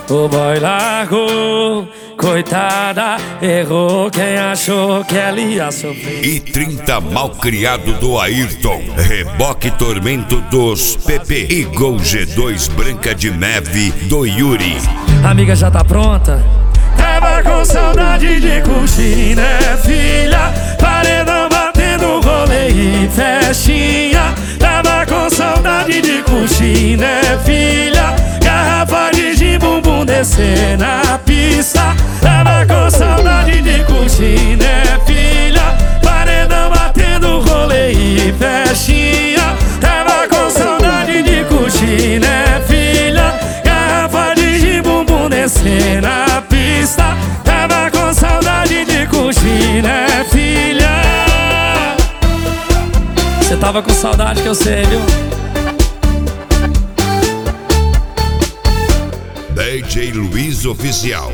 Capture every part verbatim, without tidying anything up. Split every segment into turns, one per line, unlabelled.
O boy largou, coitada, errou quem achou que ela ia sofrer.
E trinta malcriado do Ayrton, reboque tormento dos P P e Gol G dois Branca de Neve do Yuri.
Amiga, já tá pronta? Tava com saudade de curtir, né, filha? Paredão batendo rolê e festinha. Tava com saudade de curtir, né, filha? Garrafa de gin, bumbum descer na pista. Tava com saudade de curtir, né, filha? Paredão batendo rolê e festinha. Tava com saudade de curtir, né, filha? Garrafa de gin, bumbum descer na pista. Tava com saudade de curtir, né, filha? Cê tava com saudade que eu sei, viu?
D J Luiz Oficial.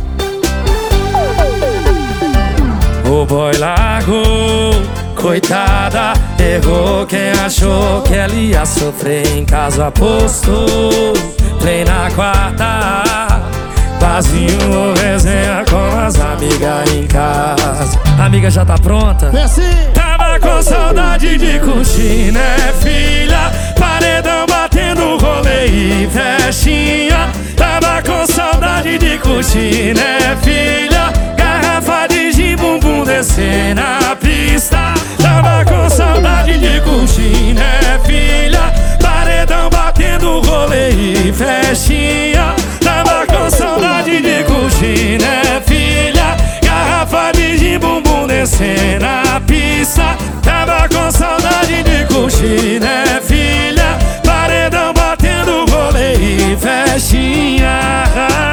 O boy largou, coitada, errou quem achou que ela ia sofrer em casa. Apostou, play na quarta, barzinho, resenha com as amigas em casa. Amiga, já tá pronta? Tava com saudade de curtir, né, filha? Paredão batendo rolê e festinha. Tava com saudade de curtir, né, filha? Garrafa de gin, bumbum descer na pista. Tava com saudade de curtir, né, filha? Paredão batendo rolê e festinha. Tava com saudade de curtir, né, filha? Garrafa de gin, bumbum descer na pista. Tava com saudade de curtir, né, filha? Paredão batendo rolê e festinha.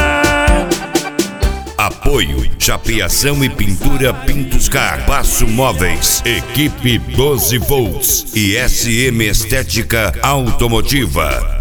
Apoio, chapeação e pintura Pintos Carbaço Móveis, equipe doze volts e S M Estética Automotiva.